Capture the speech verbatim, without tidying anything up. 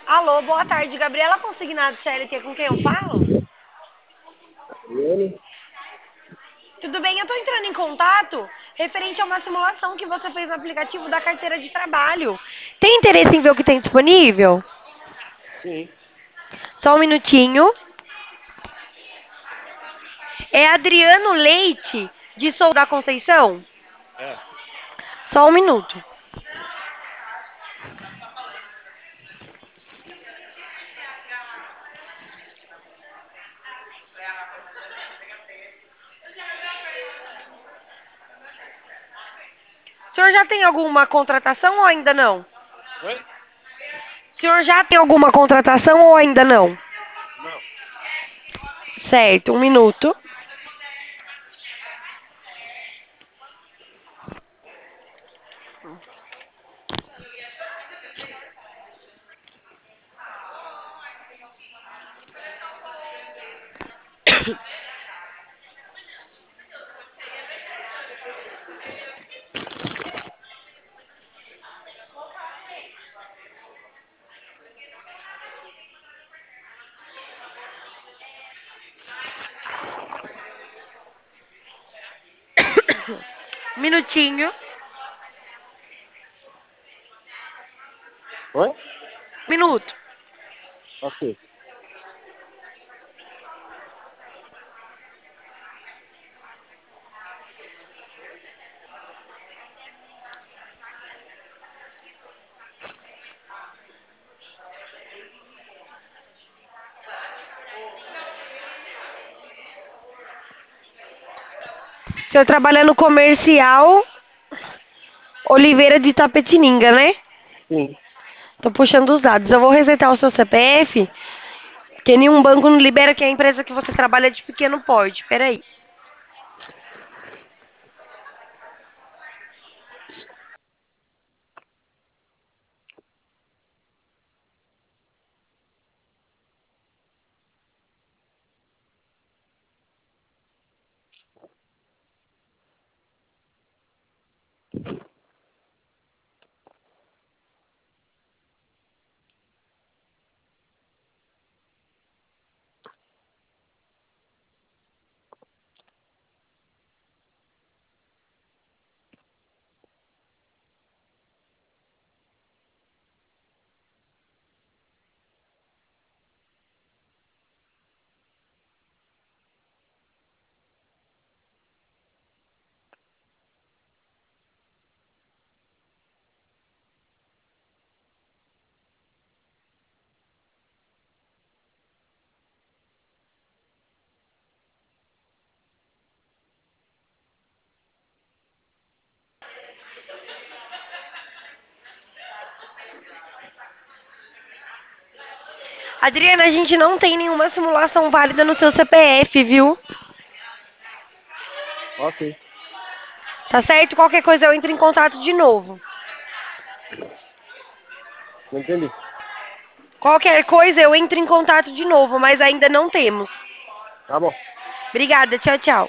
Alô, boa tarde, Gabriela Consignado C L T, com quem eu falo? Ele? Tudo bem, eu estou entrando em contato referente a uma simulação que você fez no aplicativo da carteira de trabalho. Tem interesse em ver o que tem disponível? Sim. Só um minutinho. É Adriano Leite, de Sou da Conceição? É. Só um minuto. O senhor já tem alguma contratação ou ainda não? Oi? O senhor já tem alguma contratação ou ainda não? Não. Certo, um minuto. Um minutinho. Oi? Minuto. Ok. O senhor trabalha no comercial Oliveira de Itapetininga, né? Sim. Tô puxando os dados. Eu vou resetar o seu C P F, porque nenhum banco não libera que a empresa que você trabalha é de pequeno porte. Peraí. Adriana, a gente não tem nenhuma simulação válida no seu C P F, viu? Ok. Tá certo? Qualquer coisa eu entro em contato de novo. Não entendi. Qualquer coisa eu entro em contato de novo, mas ainda não temos. Tá bom. Obrigada, tchau, tchau.